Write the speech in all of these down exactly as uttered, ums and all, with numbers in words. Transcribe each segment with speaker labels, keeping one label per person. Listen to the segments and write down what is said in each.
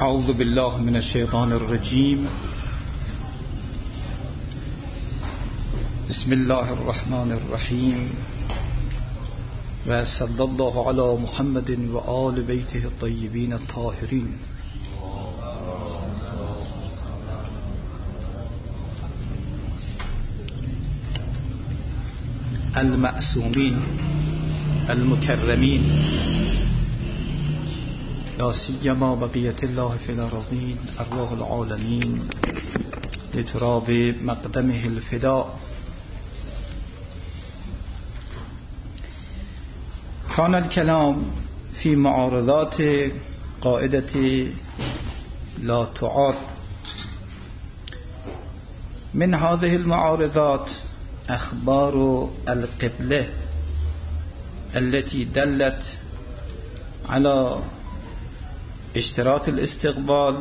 Speaker 1: اعوذ بالله من الشیطان الرجیم. بسم الله الرحمن الرحیم و صلی الله علی محمد و آل بیته الطیبین الطاهرین. المعصومین المکرمین لا سیما بقیت الله فی الارضین ارواح العالمین لتراب مقدمه الفداء. كان الكلام في معارضات قاعدة لا تعاد. من هذه المعارضات أخبار القبلة التي دلت على اشتراط الاستقبال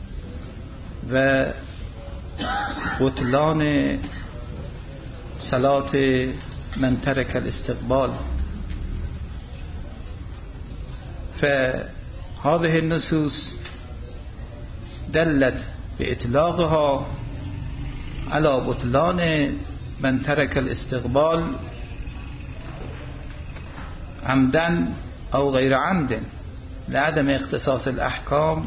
Speaker 1: وبطلان صلاة من ترك الاستقبال. فهذه النصوص دلت بإطلاقها على بطلان من ترك الاستقبال عمدا أو غير عمد لعدم اختصاص الأحكام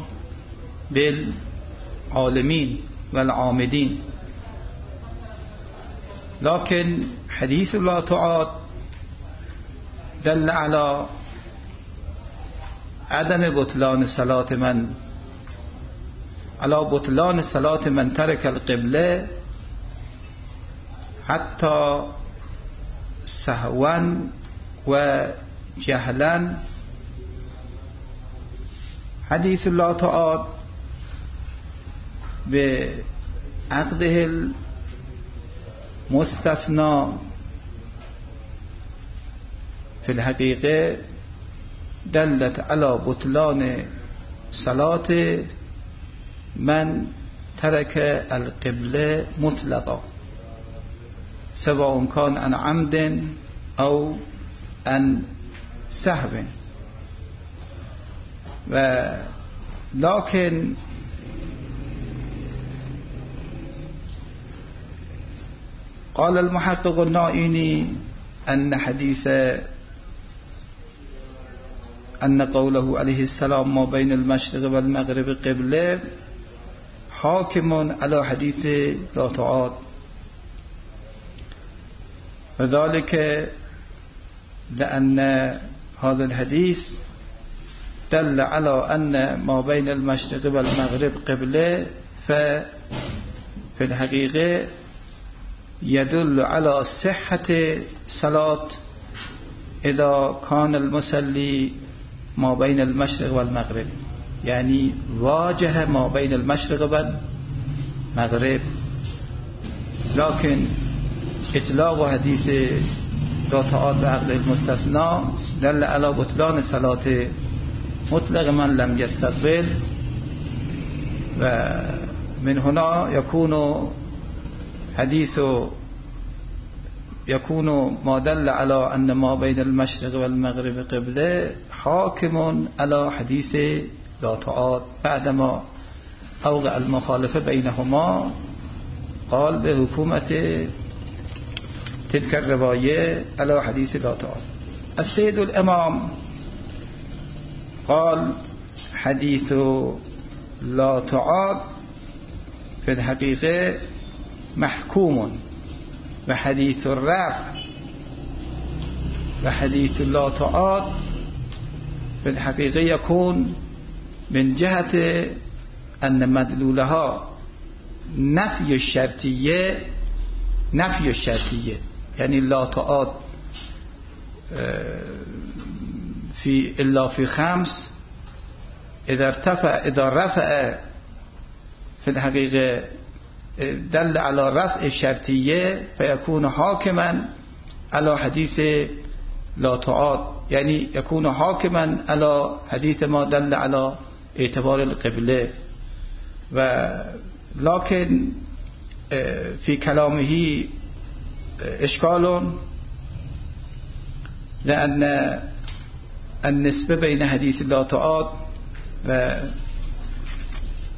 Speaker 1: بالعالمين والعامدين. لكن حديث لا تعاد دل على عدم بطلان صلاة من على بطلان صلاة من ترك القبلة حتى سهوا وجهلا. حديث لا تعاد بعقده المستثنى في الحقيقة دلت على بطلان صلاة من ترك القبلة مطلقا سواء كان عن عمد أو عن سهو. ولكن قال المحقق النائيني أن حديث أن قوله عليه السلام ما بين المشرق والمغرب قبلة حاكم على حديث لا تعاد، وذلك لأن هذا الحديث دل على أن ما بين المشرق والمغرب قبلة، ففي الحقيقة يدل على صحة صلاة إذا كان المصلي ما بين المشرق والمغرب، يعني واجه ما بين المشرق والمغرب. لكن إطلاق حديث لا تعاد بعقد المستثنى دل على بطلان صلاة مطلق من لم يستقبل. ومن هنا يكون حديث يكون ما دل على أن ما بين المشرق والمغرب قبلة حاكم على حديث لا تعاد بعدما أوقع المخالفة بينهما. قال بحكومة تلك الرواية على حديث لا تعاد. السيد الإمام قال حديث لا تعاد في الحقيقة محكوم، وحديث الرفع وحديث لا تعاد في الحقيقة يكون من جهة أن مدلولها نفي الشرطية نفي الشرطية يعني لا تعاد في إلا في خمس إذا ارتفع إذا رفع في الحقيقة دل على رفع الشرطية فيكون حاكما على حديث لا تعاد، يعني يكون حاكما على حديث ما دل على اعتبار القبلة. ولكن في كلامه إشكال، لأن النسبة بين حديث لا تعاد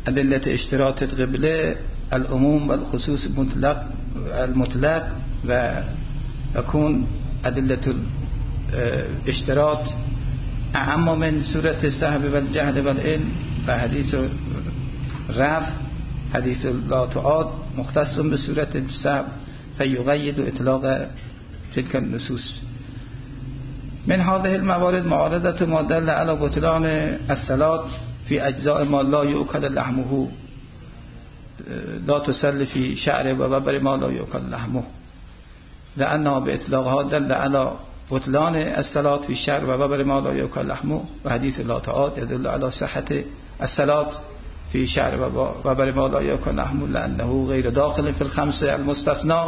Speaker 1: ادله اشتراط القبله العموم والخصوص المطلق المطلق و يكون ادله الاشتراط اعم من صورت السهو والجهل والعلم. و حدیث رفع حدیث لا تعاد مختص به صورت السهو فيقيد اطلاق تلك النصوص. من هذه الموارد معارضة ما دل على بطلان الصلاة في أجزاء ما لا يؤكل لحمه لا تصلي في شعر و وبر ما لا يؤكل لحمه لأنها بإطلاقها دل على بطلان الصلاة في شعر و وبر ما لا يؤكل لحمه. و حديث لا تعاد يدل على صحة الصلاة في شعر و وبر ما لا يؤكل لحمه لأنه غير داخل في الخمسة المستثنى.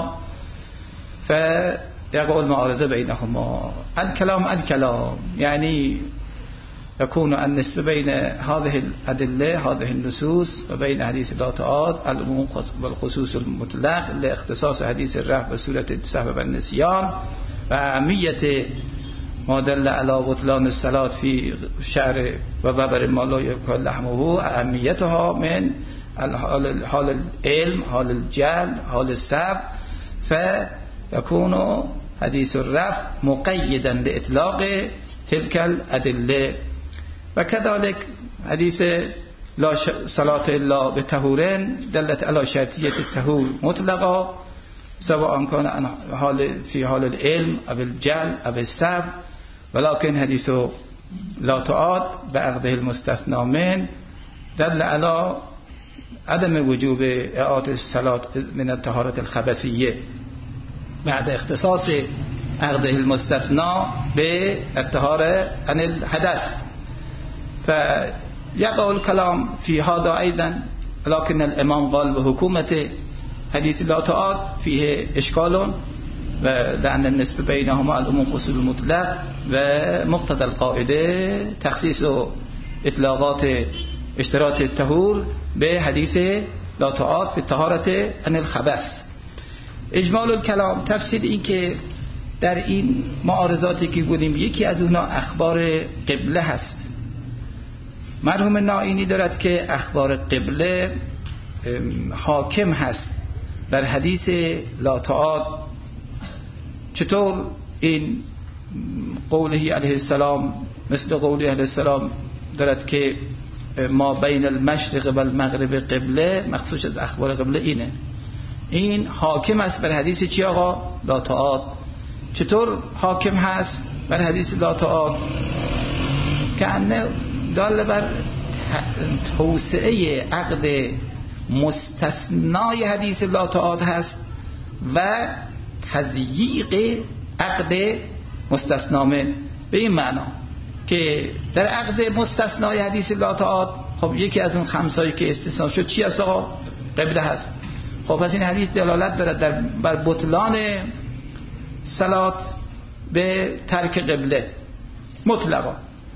Speaker 1: فيقول المعارضة بينهما. الكلام الكلام يعني يكون النسبة بين هذه الأدلة هذه النصوص وبين حديث لا تعاد العموم والخصوص المطلق لاختصاص حديث الرفع بصورة السهو والنسيان وأهمية ما دل على بطلان الصلاة في شعر و وبر ما لا يؤكل لحمه أهميتها من حال العلم حال الجهل حال السهو. فيكون حديث الرفع مقيدا لإطلاق تلك الأدلة. وكذلك حديث لا صلاة إلا بطهورين دلت على شرطية الطهور مطلقا سواء كان حال في حال العلم أو الجهل أو السهو. ولكن حديث لا تعاد بعقده المستثنى من دل على عدم وجوب إعادة الصلاة من الطهارة الخبثية بعد اختصاص عقده المستثنى بالطهارة عن الحدث. فيقع الكلام في هذا أيضا. لكن الإمام قال بحكومة حديث لا تعاد فيه إشكال لأن النسبة بينهما العموم خصوص المطلق ومقتضى القاعدة تخصيص إطلاقات اشتراط الطهور بحديث لا تعاد في الطهارة عن الخبث. اجمال الکلام تفسیر این که در این معارضاتی که بودیم یکی از اونها اخبار قبله هست. مرحوم نائینی دارد که اخبار قبله حاکم هست بر حدیث لا تعاد. چطور این قوله علیه السلام مثل قوله علیه السلام دارد که ما بین المشرق و المغرب قبله مخصوص از اخبار قبله اینه. این حاکم است بر حدیث چی آقا؟ لا تعاد. چطور حاکم هست بر حدیث لا تعاد؟ که انه دال بر توسعه عقد مستثنای حدیث لا تعاد هست و تضییق عقد مستثنامه. به این معنا که در عقد مستثنای حدیث لا تعاد خب یکی از اون خمسایی که استثنا شد چی هست آقا؟ قبله هست. خب پس این حدیث دلالت دارد در بر بطلان صلات به ترک قبله مطلقا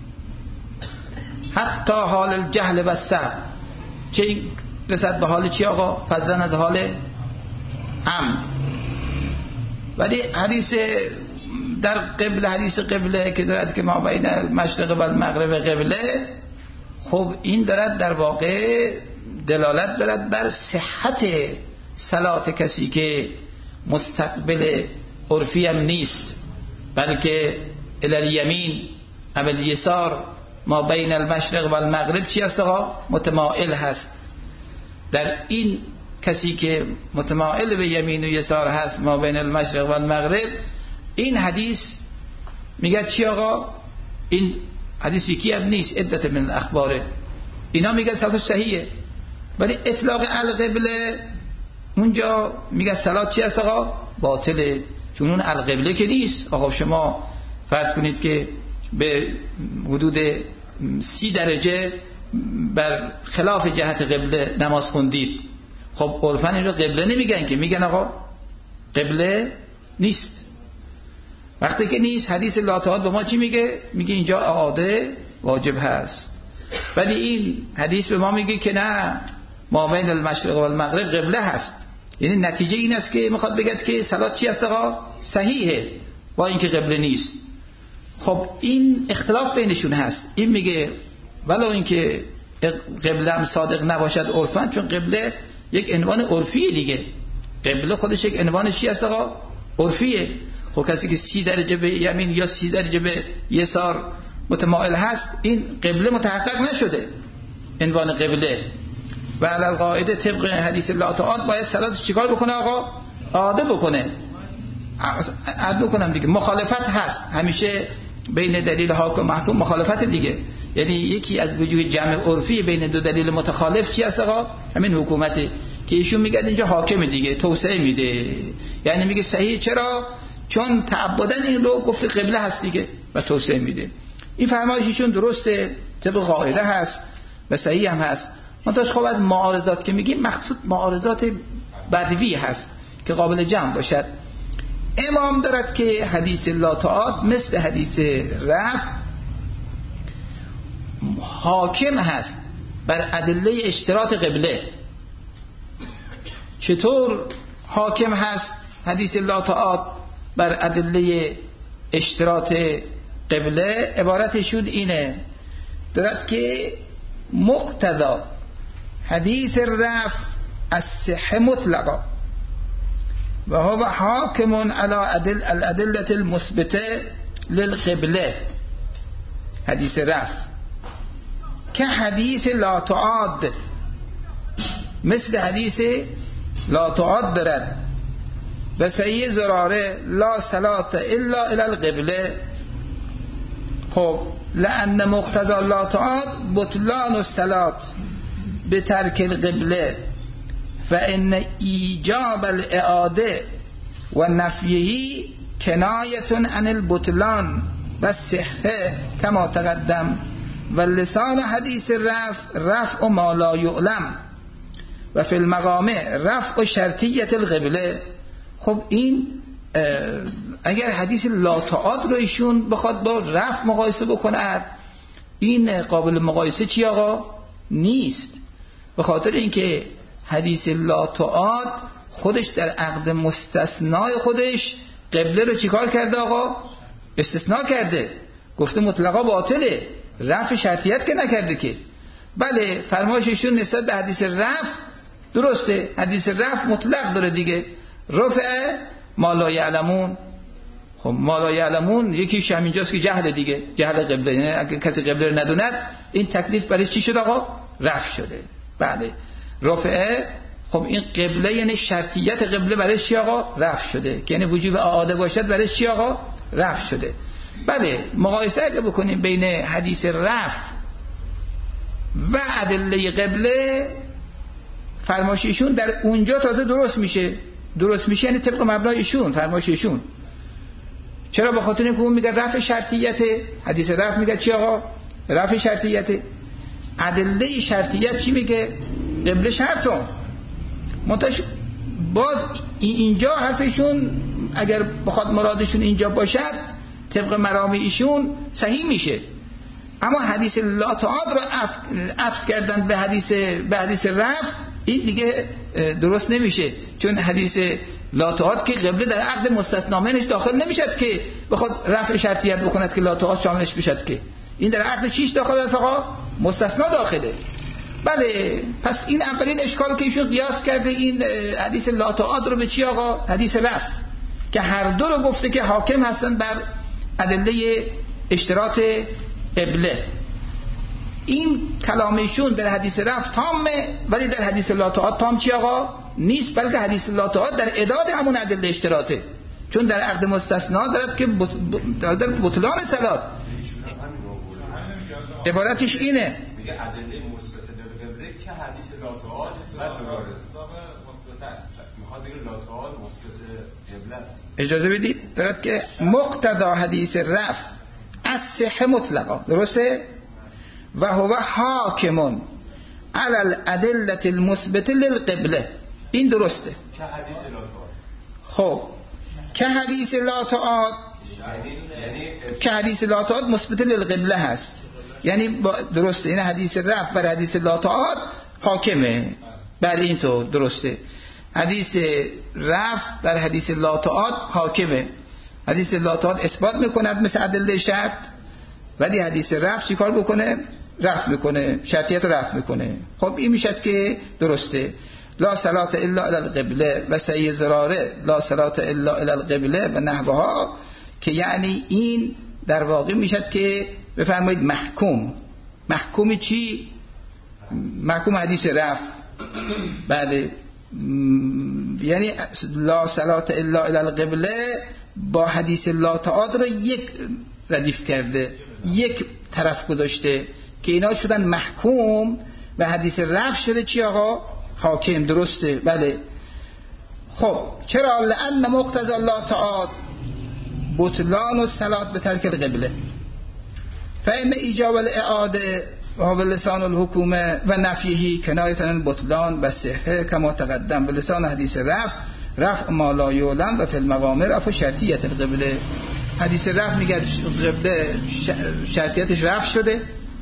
Speaker 1: حتی حال الجهل و السهو. چه این رسد به حال چی آقا؟ فضلا از حال عمد. ولی حدیث در قبله حدیث قبله که دارد که ما بین مشرق و المغرب قبله، خب این دارد در واقع دلالت دارد بر صحت صلات کسی که مستقبل عرفی هم نیست بلکه الالیمین و الیسار ما بین المشرق و المغرب چی است آقا؟ متمائل هست. در این کسی که متمائل به یمین و یسار هست ما بین المشرق و المغرب، این حدیث میگه چی آقا؟ این حدیث یکی هم نیست، عدت من الاخباره. اینا میگه صلات صحیحه، ولی اطلاق القبله اونجا میگه صلات چی است آقا؟ باطله، چون اون القبله که نیست. آقا شما فرض کنید که به حدود سی درجه بر خلاف جهت قبله نماز خوندید، خب عرفاً این رو قبله نمیگن که، میگن آقا قبله نیست. وقتی که نیست حدیث لا تعاد به ما چی میگه؟ میگه اینجا اعاده واجب هست. ولی این حدیث به ما میگه که نه، ما بین المشرق و المغرب قبله هست. یعنی نتیجه این است که میخواد بگه که صلات چی است آقا؟ صحیحه با اینکه قبله نیست. خب این اختلاف بینشون هست. این میگه ولو اینکه قبله هم صادق نباشد عرفاً، چون قبله یک عنوان عرفی دیگه. قبله خودش یک عنوان چی است آقا؟ عرفیه. خب کسی که سی درجه به یمین یا سی درجه به یسار متمایل هست، این قبله متحقق نشده عنوان قبله. و علی القاعده طبق حدیث لا تعاد باید صلاتش چیکار بکنه آقا؟ عاده بکنه. عد بکنم دیگه. مخالفت هست همیشه بین دلیل حاکم و محکوم، مخالفت دیگه. یعنی یکی از وجوه جمع عرفی بین دو دلیل متخالف چی است آقا؟ همین حکومته که ایشون میگه اینجا حاکم دیگه، توسعه میده. یعنی میگه صحیح، چرا؟ چون تعبداً این رو گفته قبله هست دیگه و توسعه میده. این فرمایش ایشون درسته، طبق قاعده هست و صحیح هم هست. منتها خب از معارضات که میگیم مقصود معارضات بدوی هست که قابل جمع باشد. امام دارد که حدیث لا تعاد مثل حدیث رفع حاکم هست بر ادله اشتراط قبله. چطور حاکم هست حدیث لا تعاد بر ادله اشتراط قبله؟ عبارتشون اینه، دارد که مقتضا حدیث رفع الصحة مطلقا و هو حاکم علی الادله المثبته للقبله. حدیث رفع که حدیث لا تعاد مثل حدیث لا تعاد دارد و صحیح زراره لا صلاة الا الى القبله. خب لأن مقتضى لا تعاد بطلان الصلاة بترك القبله فإن ایجاب الاعاده و نفیه کنایة عن البطلان و الصحة کما تقدم. و لسان حدیث رفع رفع ما لا یعلم و فی المقام رفع شرطیت القبله. خب این اگر حدیث لا تعاد رو ایشون بخواد با رفع مقایسه بکند، این قابل مقایسه چی آقا؟ نیست. به خاطر اینکه حدیث لا تعاد خودش در عقد مستثنای خودش قبله رو چیکار کرده آقا؟ استثناء کرده، گفته مطلقا باطله، رفع شرطیت که نکرده که. بله فرمایششون نسبت به حدیث رفع درسته، حدیث رفع مطلق داره دیگه، رفع ما لا یعلمون. خب ما لا یعلمون یکیش همینجاست که جهل دیگه، جهل قبله. یعنی اگه کسی قبله رو ندوند این تکلیف برای چی شد آقا؟ رفع شده. بله رفع، خب این قبله یعنی شرطیت قبله برای چی آقا؟ رفع شده، که یعنی وجوب اعاده باشد برای چی آقا؟ رفع شده. بله مقایسه اگه بکنیم بین حدیث رفع و ادله قبله، فرمایششون در اونجا تازه درست میشه. درست میشه یعنی طبق مبنای ایشون، فرمایششون. چرا؟ به خاطر اینکه اون میگه رفع شرطیته، حدیث رفع میگه چی آقا؟ رفع شرطیته. ادله شرطیت چی میگه؟ قبله شرطون. منتش باز اینجا حرفشون اگر بخواد مرادشون اینجا باشد طبق مرامی ایشون صحیح میشه. اما حدیث لا تعاد رو عطف کردن به حدیث به حدیث رفع، این دیگه درست نمیشه، چون حدیث لا تعاد که قبله در عقد مستثنا منش داخل نمیشد که بخواد رفع شرطیت بکند که لا تعاد شاملش بشد که. این در عقد چیش داخل است آقا؟ مستثنا داخله. بله پس این اولین اشکال که ایشون قیاس کرده این حدیث لا تعاد رو به چی آقا؟ حدیث رفع، که هر دو رو گفته که حاکم هستن بر ادله اشتراط قبله. این کلامشون در حدیث رفع تامه، ولی در حدیث لا تعاد تام چی آقا؟ نیست، بلکه حدیث لا تعاد در اعداد همون ادله اشتراطه، چون در عقد مستثنا دارد که در بطلان صلات. عبارتش اینه،
Speaker 2: میگه ادله مثبت در قبله که حدیث لا تعاد مثبت است، میخواد بگه لا تعاد مثبت قبله است.
Speaker 1: اجازه بدید، دارد که مقتضا حدیث رفع الصحة مطلقا، درسته؟ و هو حاکم علی الادله المثبته للقبله. این درسته
Speaker 2: که حدیث لا تعاد.
Speaker 1: خب که حدیث لا تعاد که حدیث لا تعاد مثبت للقبله هست، یعنی درسته. این حدیث رفع بر حدیث لا تعاد حاکمه. بر این تو درسته، حدیث رفع بر حدیث لا تعاد حاکمه. حدیث لا تعاد اثبات میکند مثل ادله شرط، ولی حدیث رفع چیکار بکنه؟ رفع میکنه، شرطیت رو رفع میکنه. خب این میشد که درسته. لا صلات الا الی القبله و سعی زراره لا صلات الا الی القبله و نحوها، که یعنی این در واقع میشد که بفرمایید محکوم. محکوم چی؟ محکوم حدیث رفع. بله، یعنی لا صلات الا الی القبله با حدیث لا تعاد رو یک ردیف کرده، یک طرف گذاشته که اینا شدن محکوم و حدیث رفع شده چی آقا؟ حاکم. درسته. بله. خب چرا؟ لأن مقتضی لا تعاد بطلان و صلات به ترک القبله، فإن ایجاب الاعاده و لسان الحکومه و نفیه کنایه عن بطلان و صحه کما تقدم. به لسان حدیث رفع رفع ما لا یعلم و فی المقام رفع شرطیت القبله. حدیث رفع میگه قبله شرطیتش رفع شده،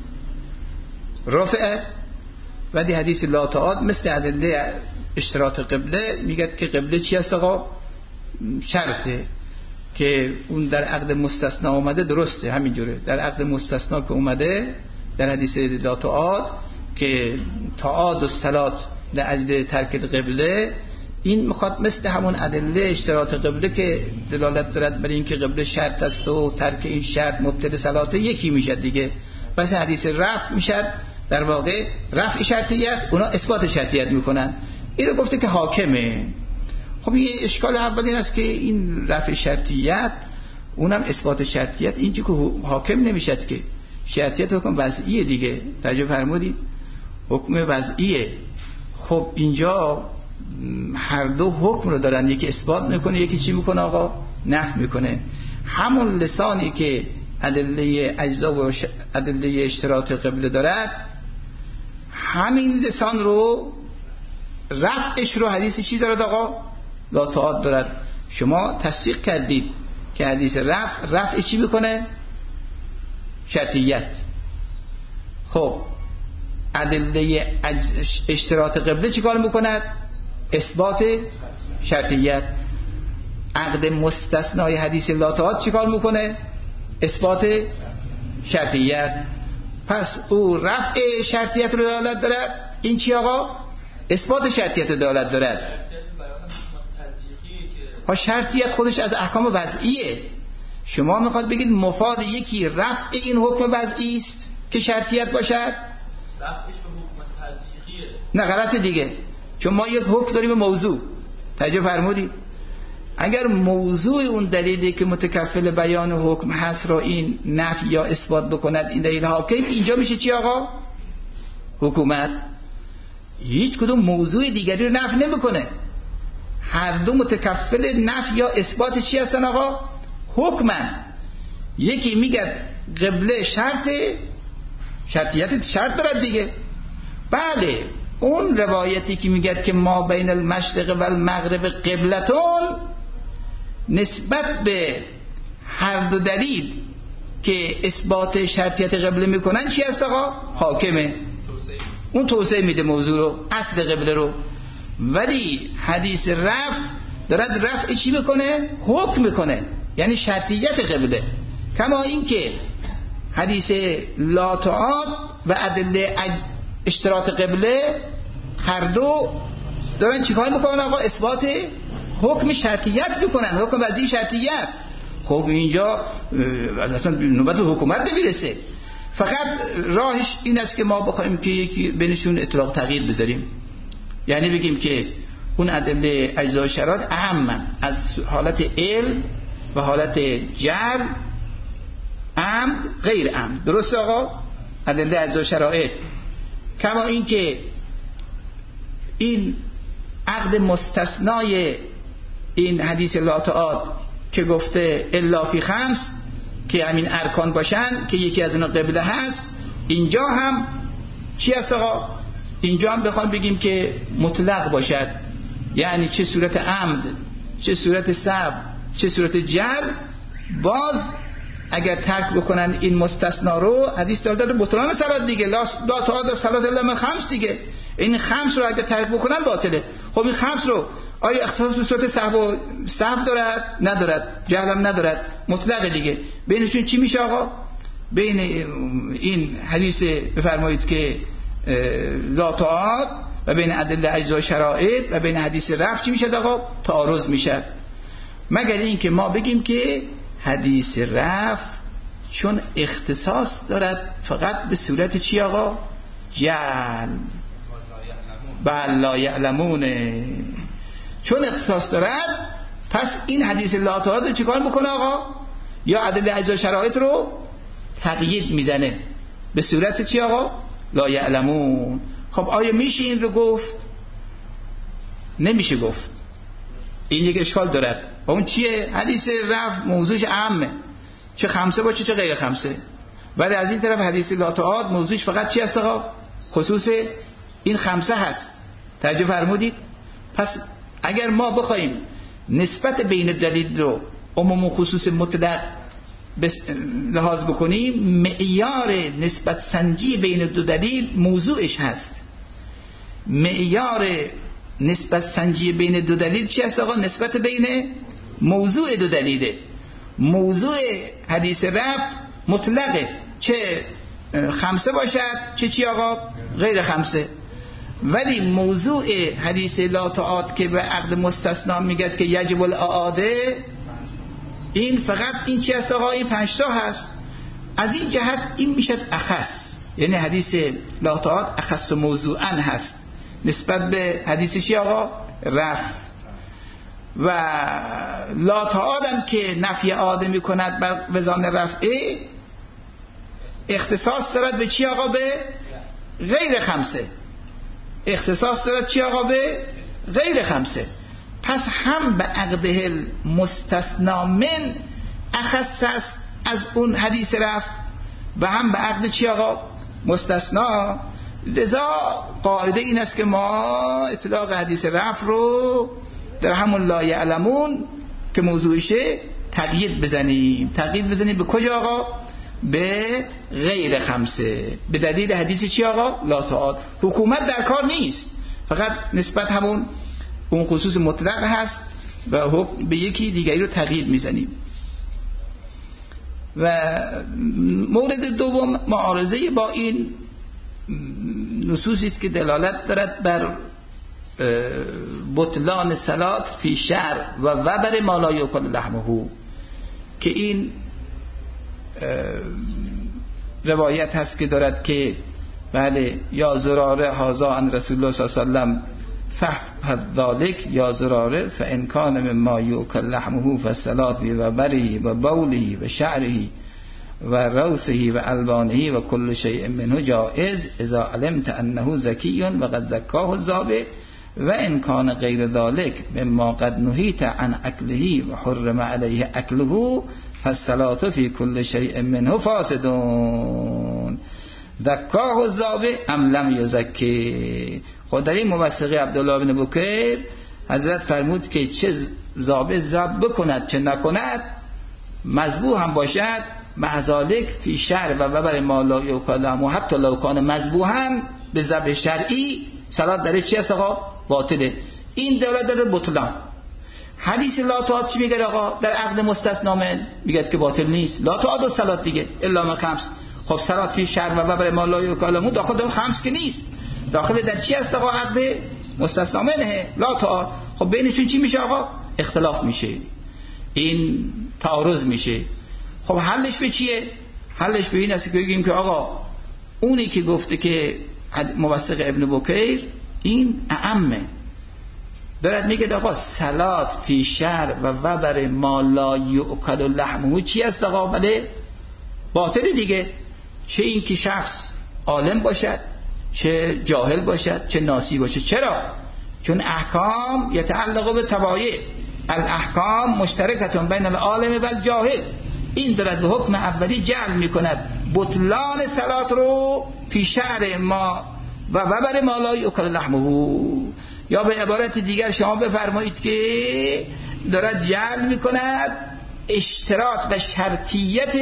Speaker 1: رفع. و دی حدیث لا تعاد مثل ادله اشتراط قبله میگه که قبله چی است آقا؟ شرطه، که اون در عقد مستثنا اومده. درسته، همینجوره در عقد مستثنا که اومده در حدیث لا تعاد که تعاد و صلات لاجل ترک قبله، این میخواد مثل همون ادله اشتراط قبله که دلالت دارد بر این که قبله شرط است و ترک این شرط مبطل صلات یکی میشه دیگه. پس حدیث رفع میشد در واقع رفع شرطیت، اونا اثبات شرطیت میکنن. این رو گفته که حاکمه. خب یه اشکال اول این است که این رفع شرطیت اونم اثبات شرطیت، این که حاکم نمیشد که شرطیت حکم وضعیه دیگه. توجه فرمودید؟ حکم وضعیه. خب اینجا هر دو حکم رو دارن، یکی اثبات میکنه یکی چی میکنه آقا؟ نفی میکنه. همون لسانی که ادله اجزا و ادله اشتراط قبله دارد، همین لسان رو رفعش رو حدیث چی دارد آقا؟ لا تعاد دارد. شما تصدیق کردید که حدیث رفع رفع چی میکنه؟ شرطیت. خب ادله اشتراط قبله چی کار میکند؟ اثبات شرطیت. عقد مستثنای حدیث لا تعاد چی کار میکنه؟ اثبات شرطیت. پس او رفع شرطیت رو دلالت دارد، این چی آقا؟ اثبات شرطیت رو دلالت دارد. ها شرطیت خودش از احکام وضعیه. شما میخواد بگید مفاد یکی رفع این حکم وضعی است که شرطیت باشد؟ رفعش به حکم تزییقیه. نه غلط دیگه، چون ما یک حکم داریم به موضوع. توجه فرمودید؟ اگر موضوع اون دلیلی که متکفل بیان حکم هست را این نفی یا اثبات بکند، این دلیل حاکم، اینجا میشه چی آقا؟ حکومت. هیچ کدوم موضوع دیگری رو نفی نمیکنه. هر دو متکفل نفی یا اثبات چی هستن آقا؟ حکمن. یکی میگه قبله شرط، شرطیت شرط دارد دیگه. بله، اون روایتی که میگه که ما بین المشرق و المغرب قبلتون، نسبت به هر دو دلیل که اثبات شرطیت قبله میکنن چی هست آقا؟ حاکمه. اون توسعه میده موضوع رو، اصل قبله رو. ولی حدیث رفع دارد رفع چی میکنه؟ حکم میکنه، یعنی شرطیت قبله. کما این که حدیث لا تعاد و ادله اشتراط قبله هر دو دارن چیکار میکنن آقا؟ اثبات حکم شرطیت میکنن، حکم وضعی شرطیت. خب اینجا اصلا نوبت حکومت نمیرسه. فقط راهش این است که ما بخوایم که یکی بینشون اطلاق تغییر بذاریم، یعنی بگیم که اون ادله اجزا شرایط اهمن از حالت علم و حالت جعل، عمد غیر عمد. درسته آقا؟ ادله اجزا شرایط. کما این که این عقد مستثنای این حدیث لا تعاد که گفته الا فی خمس، که همین ارکان باشن که یکی از اونها قبله هست، اینجا هم چی هست آقا؟ اینجا هم بخوام بگیم که مطلق باشد، یعنی چه صورت عمد، چه صورت سب، چه صورت جر، باز اگر ترک بکنن این مستثنا رو، حدیث داره بطلان صلات دیگه، لا تعاد صلات الا من خمس دیگه. این خمس رو اگر ترک بکنن باطله. خب این خمس رو آیا اختصاص به صورت سهو و سهو دارد؟ ندارد. جهل هم ندارد، مطلق دیگه. بینشون چی میشه آقا؟ بین این حدیث بفرمایید که لا طاعات و بین ادله اجزا و شرایط و بین حدیث رفع چی میشه آقا؟ تعارض میشه. مگر این که ما بگیم که حدیث رفع چون اختصاص دارد فقط به صورت چی آقا؟ جعل. بل لا یعلمونه. چون اختصاص دارد پس این حدیث لا طاعات رو چیکار میکنه آقا؟ یا ادله اجزا و شرایط رو تقیید میزنه به صورت چی آقا؟ لا یعلمون. خب آیا میشه این رو گفت؟ نمیشه گفت. این یک اشکال دارد. و اون چیه؟ حدیث رفع موضوعش عامه، چه خمسه باشه چه غیر خمسه. ولی از این طرف حدیث لا طاعات موضوعش فقط چی است آقا؟ خصوص این خمسه هست. توجه فرمودید؟ پس اگر ما بخوایم نسبت بین دلیل رو عموم و خصوص مطلق لحاظ بکنیم، معیار نسبت سنجی بین دو دلیل موضوعش هست. معیار نسبت سنجی بین دو دلیل چی هست آقا؟ نسبت بین موضوع دو دلیله. موضوع حدیث رفع مطلقه، چه خمسه باشد چه چی آقا؟ غیر خمسه. ولی موضوع حدیث لا طاعات که به عقد مستثنا میگه که یجب الاعاده، این فقط این چی هست آقا؟ این پنج تا هست. از این جهت این میشد اخص، یعنی حدیث لا طاعات اخص موضوعا هست نسبت به حدیث چی آقا؟ رفع. و لا طاعات هم که نفی اعاده میکند بر وزان رفعه، اختصاص دارد به چی آقا؟ به غیر خمسه. اختصاص دارد چی آقا؟ به غیر خمسه. پس هم به عقده مستثنا من اخص است از اون حدیث رفع و هم به عقد چی آقا؟ مستثنا. لذا قاعده این است که ما اطلاق حدیث رفع رو در همون لا یعلمون که موضوعشه تقیید بزنیم. تقیید بزنیم به کجا آقا؟ به غیر خمسه، به دلیل حدیث چی آقا؟ لا طاعات. حکومت در کار نیست، فقط نسبت همون اون خصوص مطلق هست و حکم به یکی دیگری رو تقیید میزنیم. و مورد دوم معارضه با این نصوصی است که دلالت دارد بر بطلان صلات فی شعر و وبر ما لا یؤکل لحمه، که این روایت هست که دارد که بله یا زراره هذا عن رسول الله صلی الله علیه و سلم فحفظ ذلك یا زراره فان کان مما یؤکل لحمه فالصلات بوبره و بوله و شعره و روثه و البانه و کل شیء منه جائز اذا علمت انه زکی و قد زکاه الذابح و ان کان غیر ذلك مما قد نهیت عن اکله و حرم علیه اکله فالصلاه فی کل شیء منه فاسدون زکاه الذابح ام لم یزکی. خود در این موثقه عبدالله بن بکیر حضرت فرمود که چه ذابح ذبح بکند چه نکند، مذبوح هم باشد، مع ذلک فی شرع و وبر ما لا یؤکل لحمه حتی لو کان مذبوحا به ذبح شرعی، صلات در چی است آقا؟ باطله. این داره داره بطلان. حدیث لا طاعات چی میگه آقا؟ در عقد مستثنا من میگه که باطل نیست. لا طاعات و صلات دیگه الا من خمس. خب صلات فی شرع و وبر ما لا یؤکل لحمه داخل در خمس که نیست، داخل در چی است آقا؟ عقد مستثنا منه لا طاعات. خب بینشون چی میشه آقا؟ اختلاف میشه، این تعارض میشه. خب حلش به چیه؟ حلش به این است که بگیم که آقا اونی که گفته که موثق ابن بکیر این اعمه، دارد میگه آقا صلات فی شرع و وبر ما لا یؤکل لحمه چی است آقا؟ بله باطل دیگه. چه این که شخص عالم باشد، چه جاهل باشد، چه ناسی باشد. چرا؟ چون احکام یتعلق به تبایع، الاحکام مشترکتون بین العالم و الجاهل. این دارد به حکم اولی جعل میکند بطلان صلات رو فی شعر ما و وبر ما لا یؤکل لحمه. یا به عبارت دیگر شما بفرمایید که دارد جعل میکند اشتراط و شرطیت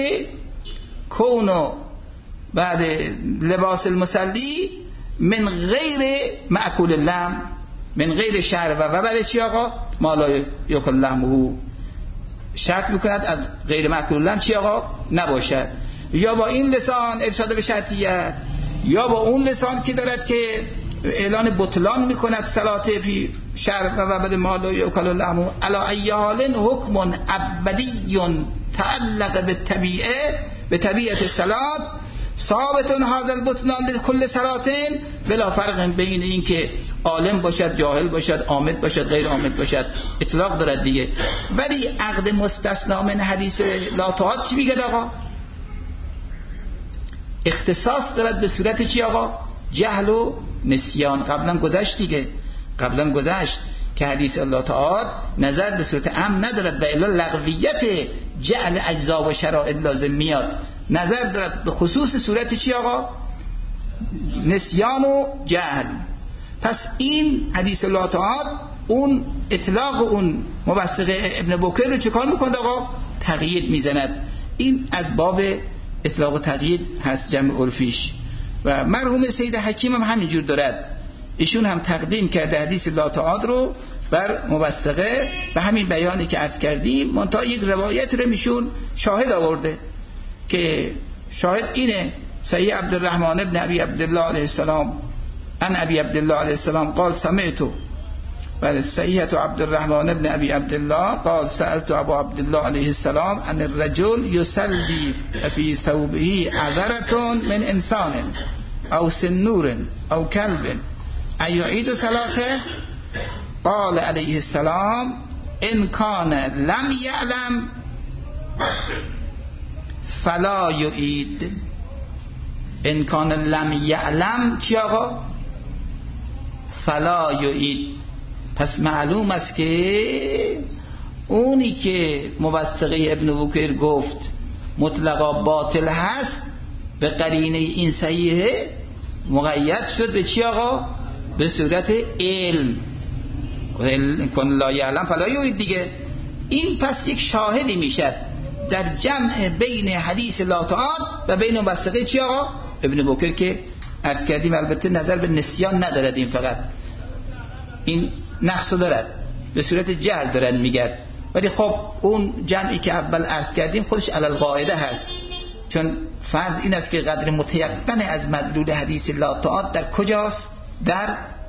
Speaker 1: کونو بعد لباس المصلی من غیر مأکول اللحم، من غیر شعر و وبر چی آقا؟ ما لا یؤکل لحمه. شرط میکند از غیر مأکول اللحم چی آقا؟ نباشد. یا با این لسان ارشاد به شرطیت، یا با اون لسان که دارد که اعلان بطلان میکند صلات فی شرع و وبد مال و یوکل اللحم. علی ای حال حکم ابدی تعلق به طبیعه به طبیعت صلات ثابت هذا البطلان لكل صلاتین بلا فرق بین این که عالم باشد، جاهل باشد، عامد باشد، غیر عامد باشد، اطلاق دارد دیگه. ولی عقد مستثنا من حدیث لا تعاد چی میگه آقا؟ اختصاص دارد به صورت چی آقا؟ جهل و نسیان. قبلا گذشت دیگه، قبلا گذشت که حدیث لا تعاد نظر به صورت امن ندارد و الا لغویت جعل اجزا و شرائط لازم میاد، نظر دارد به خصوص صورت چی آقا؟ نسیان و جهل. پس این حدیث لا تعاد اون اطلاق اون موثق ابن بکر رو چکار میکنه آقا؟ تقیید میزند. این از باب اطلاق و تقیید هست جمع عرفیش. و مرحوم سید حکیم هم همینجور دارد، ایشون هم تقدیم کرده حدیث لا تعاد رو بر موثقه به همین بیانی که عرض کردیم، منتها یک روایت رو میشون شاهد آورده که شاهد اینه صحیح عبدالرحمن ابن ابی عبدالله علیه السلام ان ابی عبدالله علیه السلام قال سمعتو، و صحیح عبدالرحمن ابن ابی عبدالله قال سألت ابو عبدالله علیه السلام ان الرجل يصلي في ثوبه عذرة من انسان او سنور او كلب ایعید صلاته؟ قال علیه السلام ان کان لم یعلم فلا یعید. ان کان لم یعلم چی آقا؟ فلا یعید. پس معلوم است که اونی که موثقه ابن بکر گفت مطلقا باطل هست به قرینه این صحیحه مقید شد به چی آقا؟ به صورت علم. کن لا یعلم فلا یعید دیگه. این پس یک شاهدی میشد در جمع بین حدیث لا تعاد و بین موثقه چی آقا؟ ابن بکر که عرض کردیم. البته نظر به نسیان ندارد، این فقط این نقص دارد، به صورت جهل دارد میگد. ولی خب اون جمعی که اول عرض کردیم خودش علی القاعده هست، چون فرض این است که قدر متیقن از مدلول حدیث لا تعاد در کجاست؟ در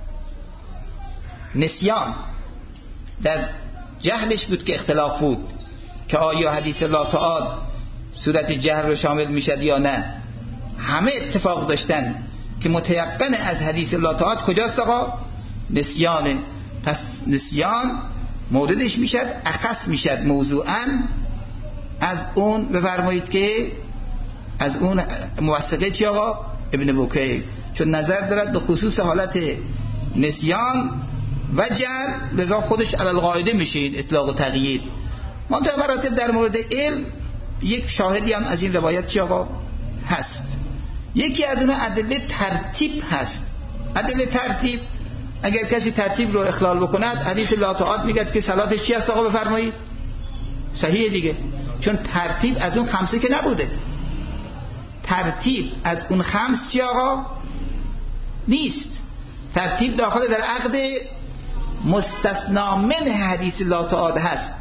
Speaker 1: نسیان، در جهلش بود که اختلاف بود که آیا حدیث لا تعاد صورت جهل رو شامل میشد یا نه. همه اتفاق داشتن که متیقن از حدیث لا تعاد کجاست آقا؟ نسیانه. پس نسیان موردش میشد اخص میشد موضوعا از اون، بفرمایید که از اون موثقه چی آقا؟ ابن بکر، چون نظر دارد به خصوص حالت نسیان و جهل، لذا خودش علی القاعده میشه این اطلاق و تقیید. منتها مراتب در مورد علم یک شاهدی هم از این روایت چی آقا؟ هست. یکی از اونها ادله ترتیب هست. ادله ترتیب، اگر کسی ترتیب رو اخلال بکند حدیث لا تعاد میگه که صلاتش چی است آقا؟ بفرمایید صحیح دیگه، چون ترتیب از اون خمسه که نبوده. ترتیب از اون خمس چی آقا؟ نیست. ترتیب داخل در عقد مستثنا من حدیث لا تعاد هست.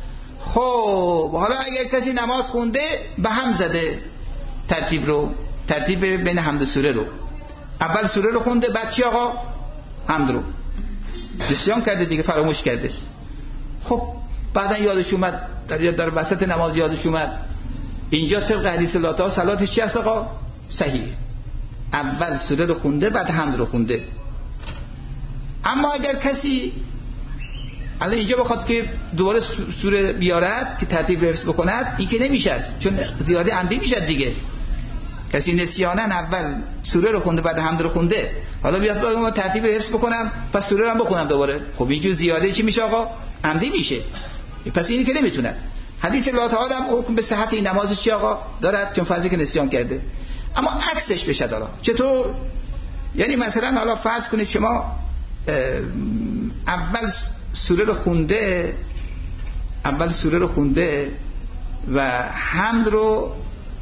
Speaker 1: خب حالا اگر کسی نماز خونده به هم زده ترتیب رو، ترتیب بین حمد سوره رو، اول سوره رو خونده بعد چی آقا؟ حمد رو. نسیان کرده دیگه، فراموش کرده. خب بعدا یادش اومد، در در وسط نماز یادش اومد. اینجا طبق حدیث لا تعاد صلاتش چی است آقا؟ صحیح. اول سوره رو خونده بعد حمد رو خونده. اما اگر کسی الان اینجا بخواد که دوباره سوره بیارد که ترتیب حفظ بکند، این که نمیشد، چون زیاده عمدی میشد دیگه. کسی نسیاناً اول سوره رو خونده بعد حمد رو خونده، حالا بیاد بگم من ترتیب حفظ بکنم پس سوره رو هم بخونم دوباره، خب اینجور زیاده چی میشه آقا؟ عمدی میشه. پس اینی که نمیتونه. حدیث لا تعاد هم حکم به صحت این نمازش چی آقا؟ دارد، چون فرضی که نسیان کرده. اما عکسش بشه حالا چطور؟ یعنی مثلا حالا فرض کنید شما اول سوره رو خونده اول سوره رو خونده و حمد رو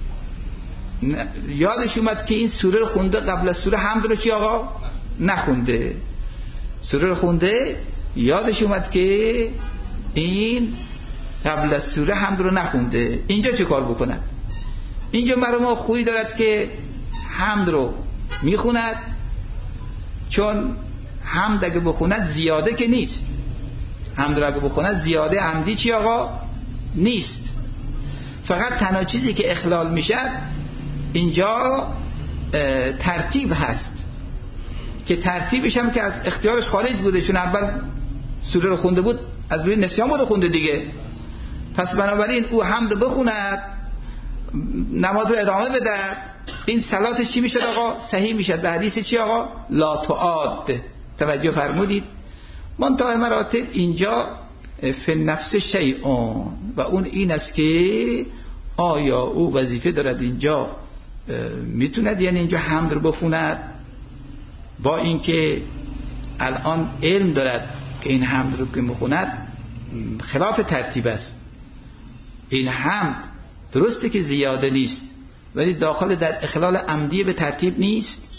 Speaker 1: یادش اومد که این سوره رو خونده، قبل از سوره حمد رو چی آقا؟ نخونده. سوره رو خونده یادش اومد که این قبل از سوره حمد رو نخونده. اینجا چه کار بکنن؟ اینجا برای ما خویی دارد که حمد رو میخوند، چون حمد اگه بخوند زیاده که نیست، حمد رو اگه بخوند زیاده عمدی چی آقا؟ نیست. فقط تنها چیزی که اخلال میشد اینجا ترتیب هست که ترتیبش هم که از اختیارش خارج بوده، چون اول سوره رو خونده بود از روی نسیان بود خونده دیگه. پس بنابراین او حمد بخوند، نماز رو ادامه بده، این صلاتش چی میشد آقا؟ صحیح میشد. به حدیث چی آقا؟ لا تعاد. توجه فرمودید؟ منتهی مراتب اینجا فی نفس شیئون، و اون این است که آیا او وظیفه دارد اینجا میتوند یعنی اینجا حمد رو بخوند، با اینکه الان علم دارد که این حمد رو که میخوند خلاف ترتیب است. این حمد درسته که زیاده نیست ولی داخل در اخلال عمدی به ترتیب نیست.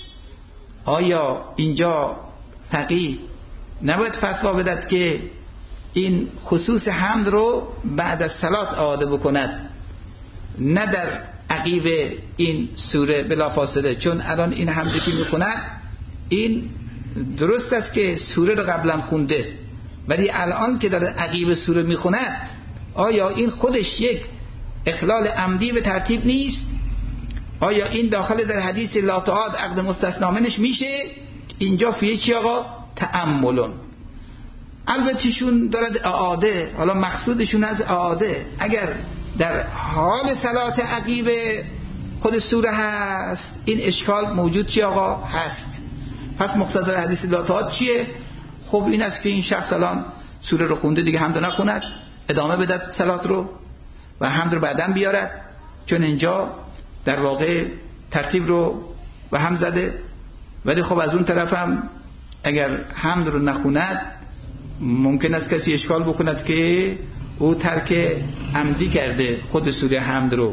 Speaker 1: آیا اینجا فقیه نباید فتوا بدهد که این خصوص حمد رو بعد از صلات اعاده بکند، نه در عقیب این سوره بلا فاصله؟ چون الان این حمدی که میخوند این درست است که سوره رو قبلا خونده، ولی الان که داره عقیب سوره میخوند آیا این خودش یک اخلال عمدی به ترتیب نیست؟ آیا این داخل در حدیث لا تعاد عقد مستثنا منش میشه؟ اینجا فیه چی آقا؟ تأملون. البته شون دارد اعاده، حالا مقصودشون از اعاده اگر در حال صلات عقیب خود سوره هست این اشکال موجود چی آقا؟ هست. پس مختصر حدیث لا تعاد چیه؟ خب این است که این شخص الان سوره رو خونده دیگه حمد نخوند، ادامه بدد صلات رو و حمد رو بعداً بیارد، چون اینجا در واقع ترتیب رو به هم زده. ولی خب از اون طرف هم اگر حمد رو نخوند ممکن است کسی اشکال بکند که او ترک عمدی کرده خود سوره حمد رو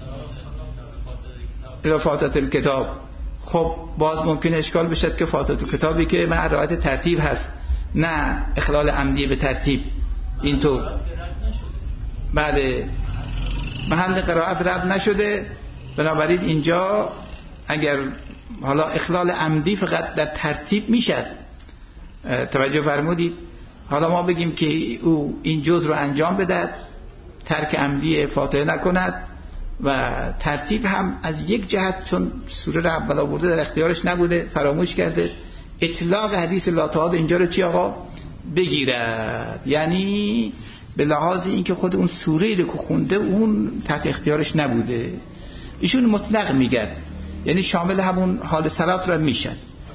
Speaker 1: الی فاتحه الکتاب. خب باز ممکن اشکال بشد که فاتحه الکتابی که مع رعایت ترتیب هست نه اخلال عمدی به ترتیب اینطور. بله محل قرائت رد نشده، بنابراین اینجا اگر حالا اخلال عمدی فقط در ترتیب میشد. توجه فرمودید؟ حالا ما بگیم که او این جز رو انجام بدهد، ترک عمدی فاتحه نکند و ترتیب هم از یک جهت چون سوره رو اول آورده در اختیارش نبوده فراموش کرده، اطلاق حدیث لا تعاد اینجا رو چی آقا؟ بگیرد. یعنی به لحاظ اینکه خود اون سوره رو که خونده اون تحت اختیارش نبوده، ایشون مطلق میگه، یعنی شامل همون حال صلات رو میشن.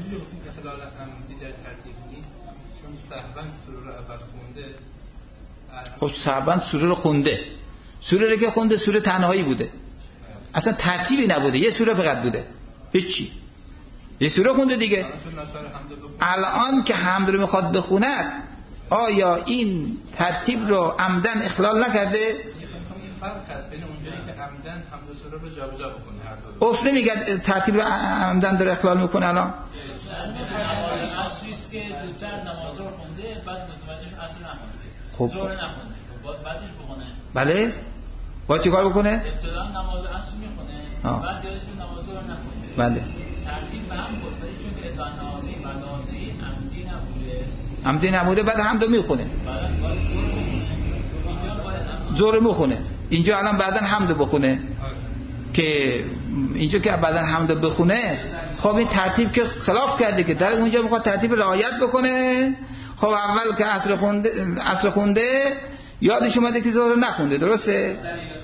Speaker 1: خب صحبان سوره رو خونده، سوره رو که خونده سوره تنهایی بوده، اصلا ترتیبی نبوده، یه سوره فقط بوده، هیچی، یه سوره خونده دیگه. الان که حمد رو میخواد بخوند آیا این ترتیب رو عمدن اخلال نکرده؟
Speaker 3: یه فرق هست بین اونجایی که عمدن حمد سوره رو جابجا بکنه هر دو.
Speaker 1: اوف نمیگه ترتیب رو عمدن داره اخلال میکنه. الان
Speaker 4: اصلیست که زودتر نماز رو خونده بعد متوجه شد اصل نخونده،
Speaker 1: خب
Speaker 4: ظهر نخونده، بعدش بخونه.
Speaker 1: بله باید چی کار بکنه؟
Speaker 4: ابتدا نماز اصل میخونه بعد یادش که نماز ظهر نخونده.
Speaker 1: بله
Speaker 4: ترتیب به هم بود، ولی چون که اذان نمازی مدازی عمدی نبوده
Speaker 1: عمدی نبوده بعد حمد میخونه، ظهر میخونه. اینجا الان بعدن حمد بخونه که اینجا که بعدن حمد بخونه خب این ترتیب که خلاف کرده که در اونجا میخواد ترتیب رعایت بکنه. خب اول که عصر خونده عصر خونده یادش اومده که ظهر نخونده، درسته؟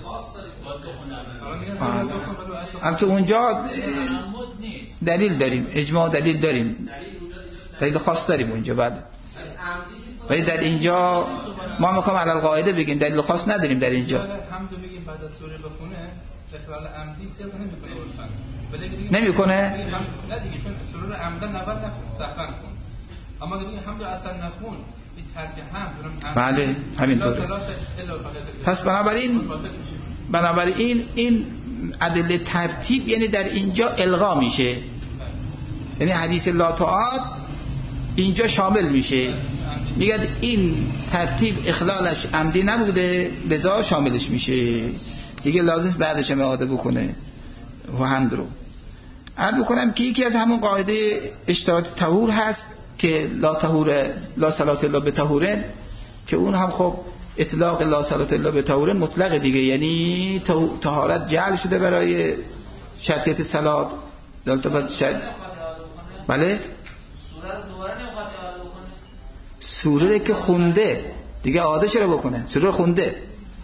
Speaker 1: هم تو اونجا دلیل داریم، اجماع دلیل داریم، دلیل خاص داریم اونجا بعد، ولی در اینجا ما میخوام علل قاعده بگیم دلیل خاص نداریم در اینجا.
Speaker 3: حمد بگیم بعد از سوره بخونه اخلال عمدی سر نمیکنه،
Speaker 1: نمیکنه؟
Speaker 3: نه دیگه چون سوره رو عمدن اول نخون سهوا کن، اما اگه بگیم حمد اصلا نخون این ترک حمد.
Speaker 1: بله همینطوره. پس بنابراین بنابراین این عدل ترتیب یعنی در اینجا الغا میشه، یعنی حدیث لا تعاد اینجا شامل میشه، میگه این ترتیب اخلالش عمدی نبوده لذا شاملش میشه. دیگه لازم بعدش هم اعاده بکنه و حمد رو. عرض بکنم که یکی از همون قاعده اشتراط طهور هست که لا طهور لا صلات الا بطهورن، که اون هم خب اطلاق لا صلات الا بطهورن مطلق دیگه، یعنی طهارت جعل شده برای شرطیت صلات. دلتا باید شد بله
Speaker 4: سوره رو دوباره نمیخواد اعاده بکنه.
Speaker 1: سوره که خونده دیگه اعاده چرا بکنه؟ سوره رو خونده،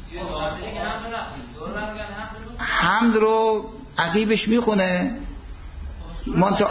Speaker 1: حمد رو عقیبش میخونه منطقه.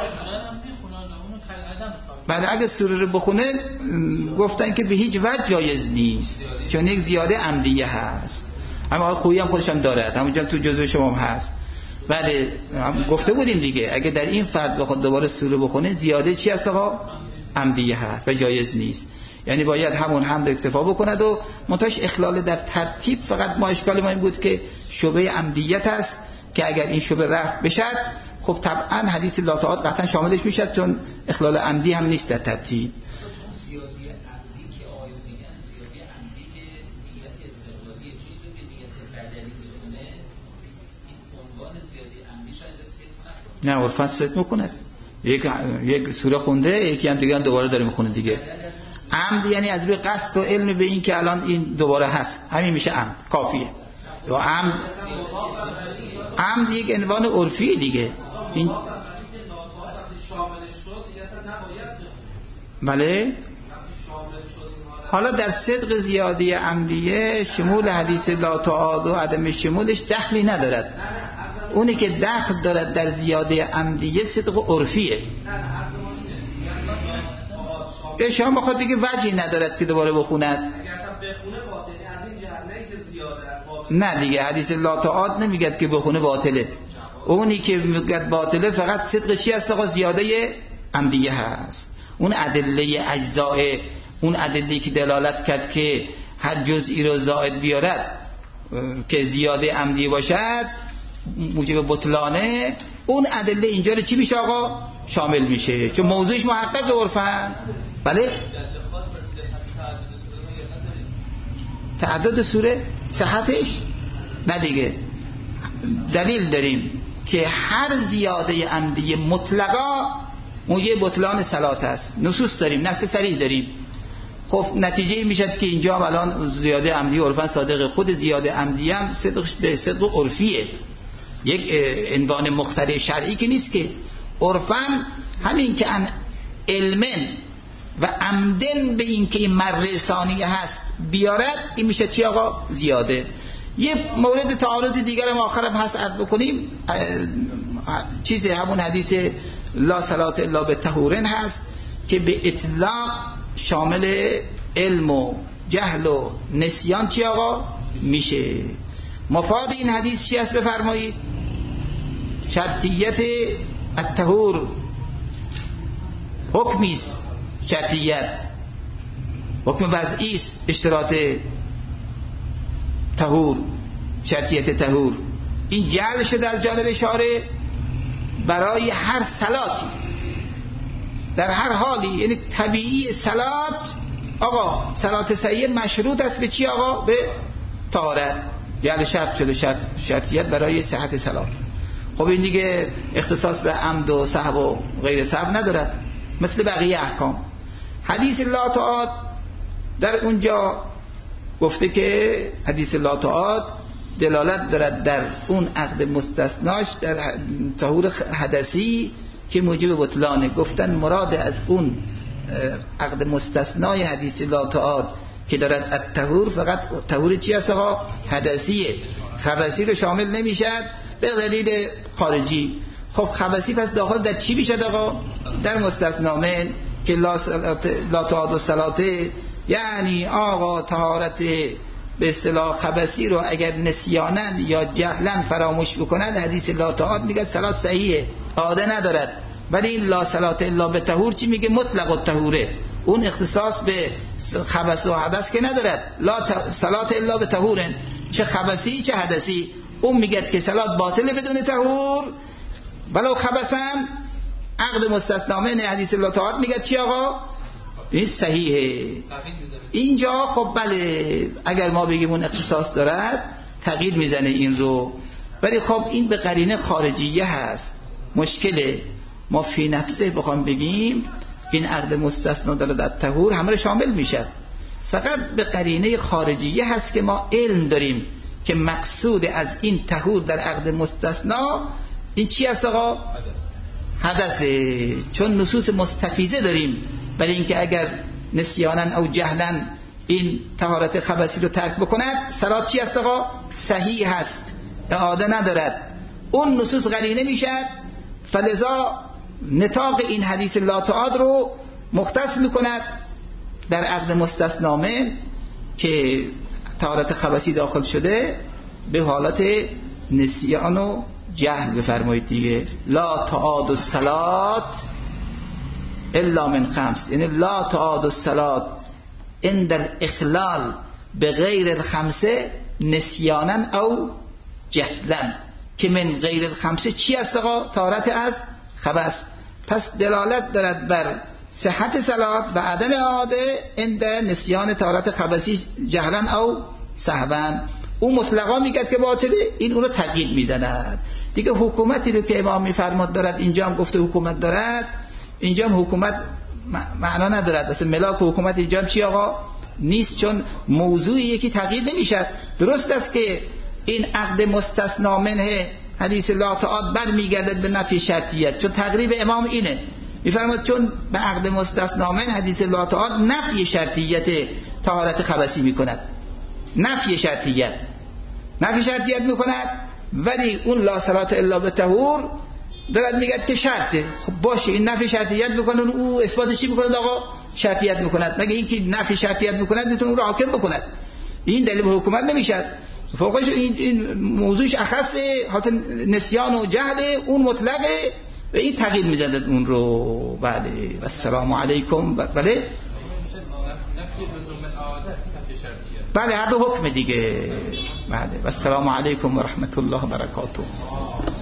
Speaker 1: بعد اگه سوره رو بخونه گفتن که به هیچ وجه جایز نیست، چون یک زیاده عمدیه هست. اما خویی هم خودش هم داره، همونجا تو جزء شما هم هست. بله گفته بودیم دیگه اگه در این فرد بخواد دوباره سوره بخونه زیاده چی هست آقا؟ عمدیه هست و جایز نیست. یعنی باید همون حمد اکتفا بکند و منتهاش اخلال در ترتیب. فقط ما اشکال ما این بود که شبه عمدیت است که اگر این شبه رفع بشد خب طبعا حدیث لا تعاد قطعا شاملش میشد، چون اخلال عمدی هم نیست در ترتیب.
Speaker 4: زیادی عمدی که آیون میگن زیادی عمدی که نیت استقلالیه، چون که نیت بدلی بزنه این عنوان زیادی عمدی شاید صدق نکنه.
Speaker 1: نه عرفاً صدق میکنه. یک یک سوره خونده یکی هم دیگه دوباره داره میخونه دیگه. عمد یعنی از روی قصد و علم به این که الان این دوباره هست، همین میشه عمد، کافیه. و عمد عمد یک عنوان عرفی دیگه. این بله حالا در صدق زیادی عمدیه شمول حدیث لا تعاد و عدم شمولش دخلی ندارد. اونی که دخل دارد در زیاده عمدیه صدق عرفیه. شما بخواد بگه وجهی ندارد که دوباره بخوند. نه دیگه حدیث لا تعاد نمیگه که بخونه باطله. اونی که میگه باطله فقط صدق چی هست آقا؟ زیاده عمدیه هست. اون ادله اجزاء، اون ادله که دلالت کرد که هر جزئی رو زائد بیارد که زیاده عمدی باشد موجب بطلانه، اون ادله اینجا رو چی میشه آقا؟ شامل میشه، چون موضوعش محقق عرفن. بله تعدد سوره صحتش نه دیگه. دلیل داریم که هر زیاده عمدی مطلقا موجب بطلان صلات است. نصوص داریم، نص صریح داریم. خب نتیجه میشد که اینجا الان زیاده عمدی عرفن صادق، خود زیاده عمدی هم صدقش به صدق عرفیه، یک عنوان مخترع شرعی که نیست که. عرفن همین که ان علمن و عمدن به این که این مره ثانیه هست بیارد، این میشه چی آقا؟ زیاده. یه مورد تعارض دیگر هم آخرم هست عرض بکنیم. چیز همون حدیث لا صلات الا بطهورن هست که به اطلاق شامل علم و جهل و نسیان چی آقا؟ میشه. مفاد این حدیث چی هست بفرمایید؟ شرطیت الطهور حکمیست. شرطیت حکم وضعی است. اشتراط طهور، شرطیت طهور، این جعل شده از جانب اشاره برای هر صلاتی در هر حالی. یعنی طبیعی صلات آقا، صلات صحیح مشروط است به چی آقا؟ به طهارت. جعل شرط شده، شرط شرطیت برای صحت صلات. خب این دیگه اختصاص به عمد و سهو و غیر سهو ندارد، مثل بقیه احکام. حدیث لا تعاد در اونجا گفته که حدیث لا تعاد دلالت دارد در اون عقد مستثناش در طهور حدثی که موجب بطلانه. گفتن مراد از اون عقد مستثنای حدیث لا تعاد که دارد الطهور فقط طهور چی هست آقا؟ حدثیه. خبثی رو شامل نمیشد به دلیل خارجی. خب خبثی پس داخل در چی میشد آقا؟ در مستثنامه که لا تعاد و صلاته، یعنی آقا طهارت به اصطلاح خبثی رو اگر نسیانن یا جهلن فراموش بکنن، حدیث لا تعاد میگه صلات صحیحه، عاده ندارد. ولی این لا صلات الا به طهور چی میگه؟ مطلق الطهوره، اون اختصاص به خبث و حدث که ندارد. لا صلات الا به طهورن، چه خبثی چه حدثی. اون میگه که صلات باطله بدون طهور ولو خبثن. عقد مستثنامه نه حدیث لا تعاد میگه چی آقا؟ این صحیحه. اینجا خب بله اگر ما بگیم اون اختصاص دارد، تغییر میزنه این رو. ولی خب این به قرینه خارجیه هست. مشکل ما فی نفسه بخوام بگیم این عقد مستثنا داره در طهور همه رو شامل میشه، فقط به قرینه خارجیه هست که ما علم داریم که مقصود از این طهور در عقد مستثنا این چی است آقا؟ حدثه. چون نصوص مستفیضه داریم برای اینکه اگر نسیانا او جهلا این طهارت خبثی رو ترک بکند صلات چی است آقا؟ صحیح هست، اعاده ندارد. اون نصوص قرینه میشد، فلذا نطاق این حدیث لا تعاد رو مختص میکند در عقد مستثنامه که طهارت خبثی داخل شده به حالت نسیان و جهل بفرمایید دیگه. لا تعاد الصلاة الا من خمس، یعنی لا تعاد الصلاة عند الاخلال بغیر الخمسه نسیانا او جهلا، که من غیر الخمسه چی است آقا؟ طهارت از خبث. پس دلالت دارد بر صحت صلات و عدم اعاده عند نسیان طهارت خبثی جهلا او سهوا. اون مطلقا میگه که باطله، این اون رو تقیید میزند دیگه. حکومتی رو که امام میفرماد دارد، اینجا هم گفته حکومت دارد، اینجا هم حکومت معنا ندارد. اصلا ملاک حکومت اینجا هم چی آقا؟ نیست، چون موضوع یکی تقیید نمیشد. درست است که این عقد مستثنا منه حدیث لا تعاد بر میگردد به نفی شرطیت، چون تقریب امام اینه، میفرماد چون به عقد مستثنا من حدیث لا تعاد نفی شرطیت طهارت خبثی میکند، نفی شرطیت نفی شرطیت میکند. ولی اون لا صلاة الا بطهور دارد میگه که شرطه. خب باشه، این نفی شرطیت میکنه، او اثبات چی میکند آقا؟ شرطیت میکند. مگه این که نفی شرطیت میکند میتونه اون رو حاکم بکند؟ این دلیل به حکومت نمیشد. فوقش این, این موضوعش اخصه، حتی نسیان و جهل، اون مطلقه و این تغییر میدادد اون رو. بله و السلام علیکم. بله بله هر دو حکم دیگه. بله و السلام علیکم و رحمت الله و برکاته.